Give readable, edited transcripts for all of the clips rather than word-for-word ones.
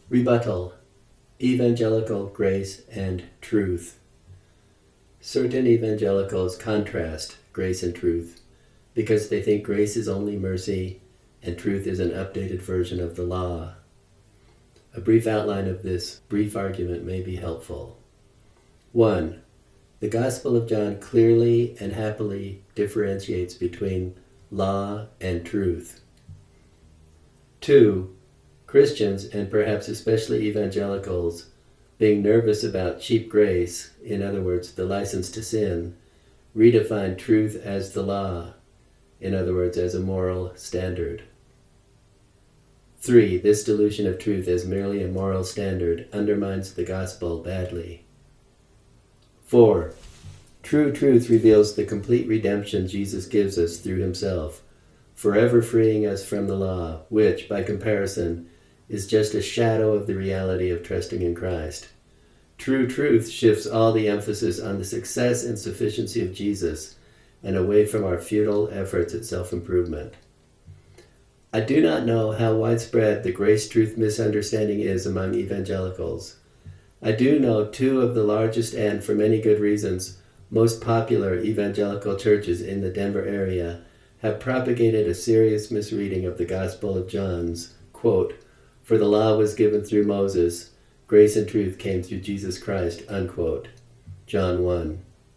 Rebuttal: Evangelical grace and truth. Certain evangelicals contrast grace and truth because they think grace is only mercy and truth is an updated version of the law. A brief outline of this brief argument may be helpful. 1. The Gospel of John clearly and happily differentiates between law and truth. 2. Christians, and perhaps especially evangelicals, being nervous about cheap grace, in other words, the license to sin, redefine truth as the law, in other words, as a moral standard. 3. This dilution of truth as merely a moral standard undermines the gospel badly. 4. True truth reveals the complete redemption Jesus gives us through himself, forever freeing us from the law, which, by comparison, is just a shadow of the reality of trusting in Christ. True truth shifts all the emphasis on the success and sufficiency of Jesus and away from our futile efforts at self-improvement. I do not know how widespread the grace-truth misunderstanding is among evangelicals. I do know two of the largest and, for many good reasons, most popular evangelical churches in the Denver area have propagated a serious misreading of the Gospel of John's, quote, "For the law was given through Moses, grace and truth came through Jesus Christ," unquote. John 1.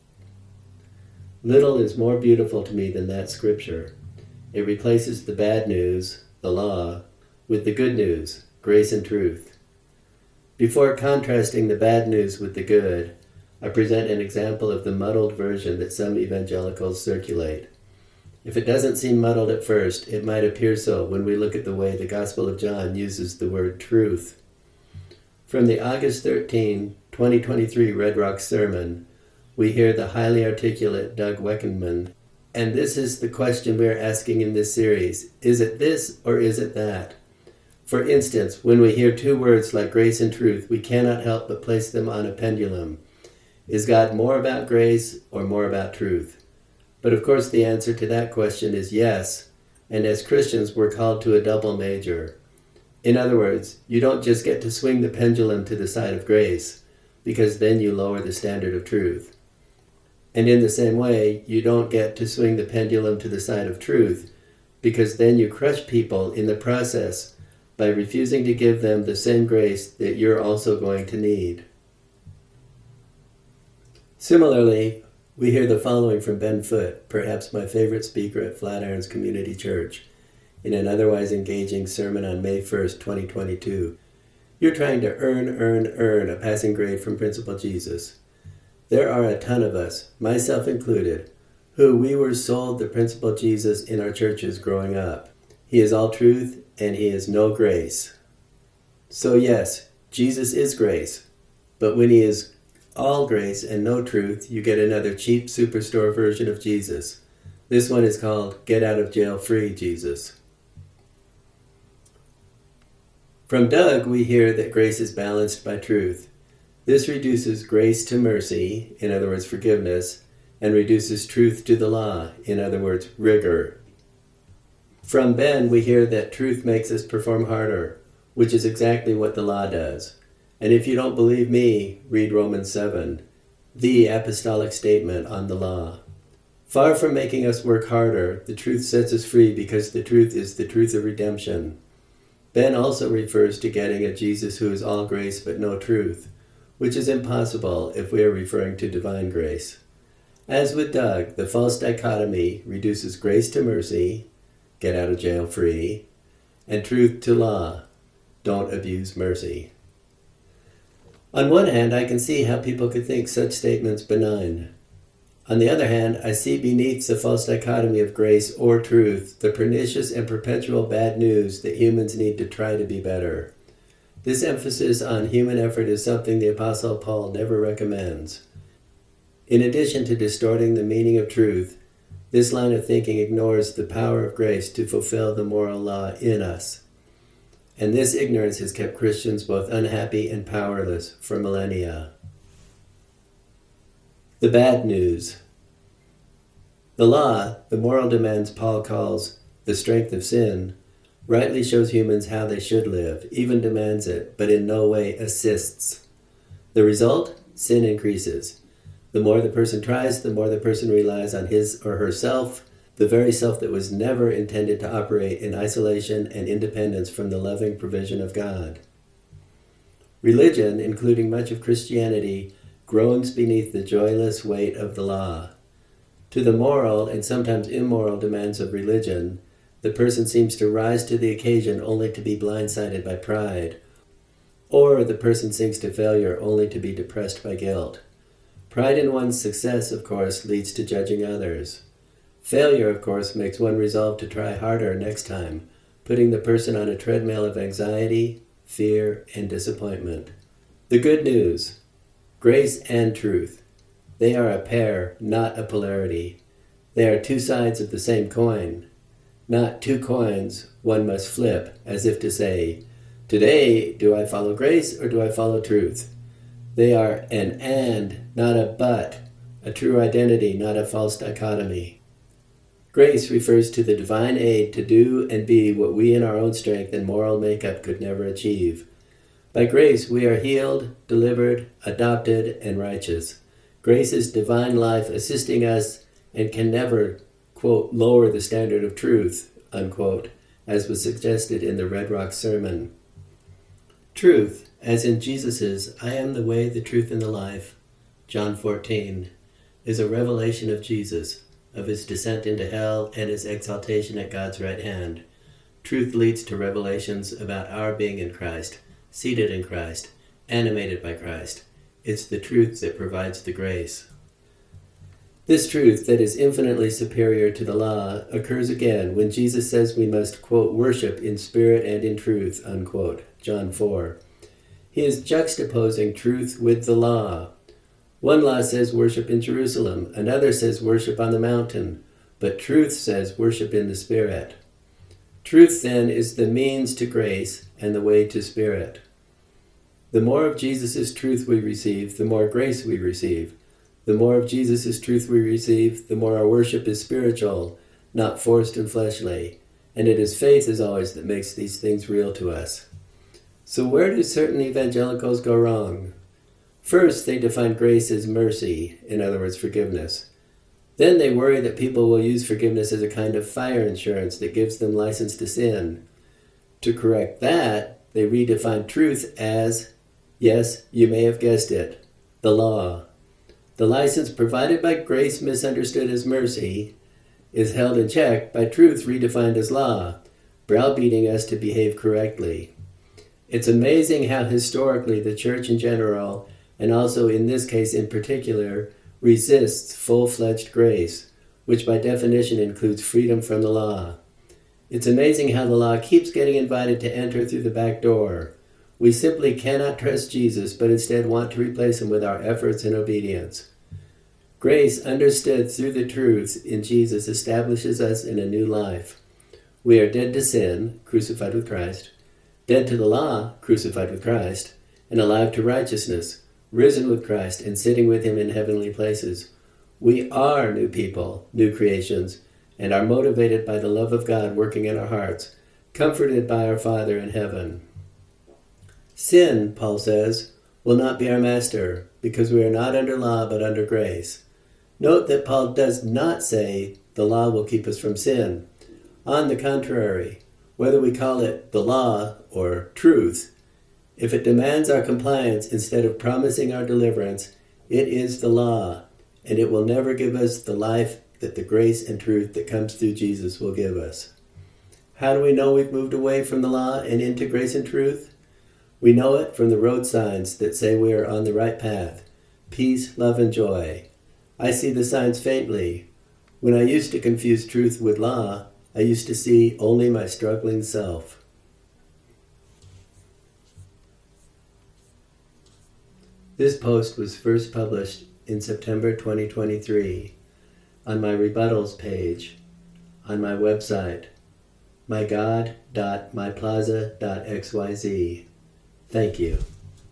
Little is more beautiful to me than that scripture. It replaces the bad news, the law, with the good news, grace and truth. Before contrasting the bad news with the good, I present an example of the muddled version that some evangelicals circulate. If it doesn't seem muddled at first, it might appear so when we look at the way the Gospel of John uses the word truth. From the August 13, 2023 Red Rocks sermon, we hear the highly articulate Doug Weckenman, and this is the question we are asking in this series: is it this or is it that? For instance, when we hear two words like grace and truth, we cannot help but place them on a pendulum. Is God more about grace or more about truth? But of course the answer to that question is yes, and as Christians we're called to a double major. In other words, you don't just get to swing the pendulum to the side of grace, because then you lower the standard of truth. And in the same way, you don't get to swing the pendulum to the side of truth, because then you crush people in the process by refusing to give them the same grace that you're also going to need. Similarly, we hear the following from Ben Foote, perhaps my favorite speaker at Flatirons Community Church, in an otherwise engaging sermon on May 1st, 2022. You're trying to earn a passing grade from Principal Jesus. There are a ton of us, myself included, who we were sold the Principal Jesus in our churches growing up. He is all truth and he is no grace. So yes, Jesus is grace, but when he is all grace and no truth, you get another cheap superstore version of Jesus. This one is called Get Out of Jail Free Jesus. From Doug, we hear that grace is balanced by truth. This reduces grace to mercy, in other words, forgiveness, and reduces truth to the law, in other words, rigor. From Ben, we hear that truth makes us perform harder, which is exactly what the law does. And if you don't believe me, read Romans 7, the apostolic statement on the law. Far from making us work harder, the truth sets us free because the truth is the truth of redemption. Ben also refers to getting a Jesus who is all grace but no truth, which is impossible if we are referring to divine grace. As with Doug, the false dichotomy reduces grace to mercy, get out of jail free, and truth to law, don't abuse mercy. On one hand, I can see how people could think such statements benign. On the other hand, I see beneath the false dichotomy of grace or truth the pernicious and perpetual bad news that humans need to try to be better. This emphasis on human effort is something the Apostle Paul never recommends. In addition to distorting the meaning of truth, this line of thinking ignores the power of grace to fulfill the moral law in us. And this ignorance has kept Christians both unhappy and powerless for millennia. The bad news. The law, the moral demands Paul calls the strength of sin, rightly shows humans how they should live, even demands it, but in no way assists. The result? Sin increases. The more the person tries, the more the person relies on his or herself, the very self that was never intended to operate in isolation and independence from the loving provision of God. Religion, including much of Christianity, groans beneath the joyless weight of the law. To the moral and sometimes immoral demands of religion, the person seems to rise to the occasion only to be blindsided by pride, or the person sinks to failure only to be depressed by guilt. Pride in one's success, of course, leads to judging others. Failure, of course, makes one resolve to try harder next time, putting the person on a treadmill of anxiety, fear, and disappointment. The good news: grace and truth. They are a pair, not a polarity. They are two sides of the same coin. Not two coins one must flip, as if to say, today, do I follow grace or do I follow truth? They are an and, not a but, a true identity, not a false dichotomy. Grace refers to the divine aid to do and be what we in our own strength and moral makeup could never achieve. By grace, we are healed, delivered, adopted, and righteous. Grace is divine life assisting us and can never, quote, lower the standard of truth, unquote, as was suggested in the Red Rock Sermon. Truth, as in Jesus's I am the way, the truth, and the life, John 14, is a revelation of Jesus, of his descent into hell and his exaltation at God's right hand. Truth leads to revelations about our being in Christ, seated in Christ, animated by Christ. It's the truth that provides the grace. This truth that is infinitely superior to the law occurs again when Jesus says we must, quote, worship in spirit and in truth, unquote, John 4. He is juxtaposing truth with the law. One law says worship in Jerusalem, another says worship on the mountain, but truth says worship in the Spirit. Truth, then, is the means to grace and the way to Spirit. The more of Jesus' truth we receive, the more grace we receive. The more of Jesus' truth we receive, the more our worship is spiritual, not forced and fleshly, and it is faith, as always, that makes these things real to us. So where do certain evangelicals go wrong? First, they define grace as mercy, in other words, forgiveness. Then they worry that people will use forgiveness as a kind of fire insurance that gives them license to sin. To correct that, they redefine truth as, yes, you may have guessed it, the law. The license provided by grace, misunderstood as mercy, is held in check by truth redefined as law, browbeating us to behave correctly. It's amazing how historically the church in general, and also in this case in particular, resists full-fledged grace, which by definition includes freedom from the law. It's amazing how the law keeps getting invited to enter through the back door. We simply cannot trust Jesus, but instead want to replace him with our efforts and obedience. Grace, understood through the truth in Jesus, establishes us in a new life. We are dead to sin, crucified with Christ, dead to the law, crucified with Christ, and alive to righteousness, risen with Christ and sitting with him in heavenly places. We are new people, new creations, and are motivated by the love of God working in our hearts, comforted by our Father in heaven. Sin, Paul says, will not be our master, because we are not under law but under grace. Note that Paul does not say the law will keep us from sin. On the contrary, whether we call it the law or truth, if it demands our compliance instead of promising our deliverance, it is the law, and it will never give us the life that the grace and truth that comes through Jesus will give us. How do we know we've moved away from the law and into grace and truth? We know it from the road signs that say we are on the right path. Peace, love, and joy. I see the signs faintly. When I used to confuse truth with law, I used to see only my struggling self. This post was first published in September 2023 on my rebuttals page on my website, mygod.myplaza.xyz. Thank you.